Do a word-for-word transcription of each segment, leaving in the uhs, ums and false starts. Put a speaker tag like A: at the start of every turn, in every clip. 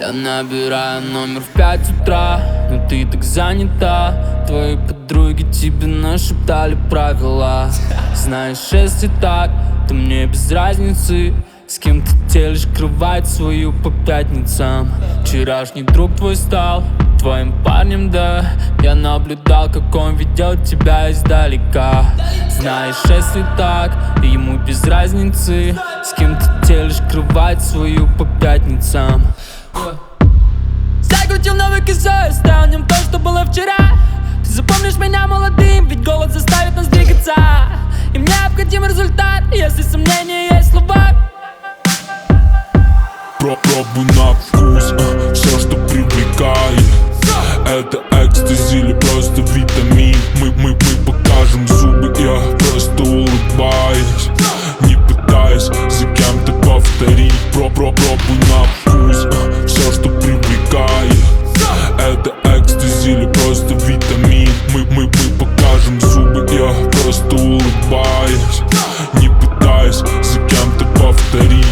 A: Я набираю номер в пять утра, но ты так занята. Твои подруги тебе нашептали правила. Знаешь, если так, то мне без разницы, с кем ты делишь кровать свою по пятницам. Вчерашний друг твой стал твоим парнем, да. Я наблюдал, как он ведет тебя издалека. Знаешь, если так, ему без разницы, с кем ты делишь кровать свою по пятницам. Закрутил новый косой, оставил в нем то, что было вчера. Ты запомнишь меня молодым, ведь голод заставит нас двигаться. И мне необходим результат, если сомнения есть слова.
B: Попробуй на вкус, а, все, что привлекает. Это экстази или просто витамин. Мы, мы, мы покажем зубы, я просто улыбаюсь, не пытаясь за кем-то повторить. Про, про, пробуй на вкус, а, все, что привлекает. Это экстази или просто витамин. Мы, мы, мы покажем зубы, я просто улыбаюсь, не пытаясь за кем-то повторить.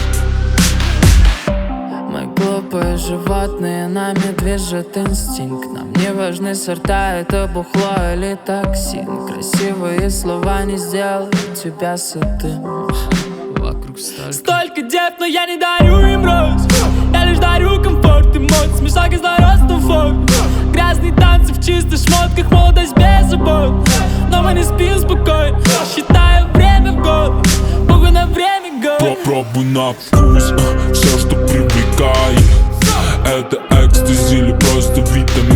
A: Глупые животные, нами движет инстинкт. Нам не важны сорта, это бухло или токсин. Красивые слова не сделают тебя сытым. Вокруг столько Столько дев, но я не дарю им роз. Я лишь дарю комфорт, эмоций, смешок из наростов фон. Грязные танцы в чистых шмотках, молодость без забот. Но мы не спим спокойно, считаю время в год. Богу на время год.
B: Попробуй на вкус, а, все, что привлекает. Это экстази или просто витамин.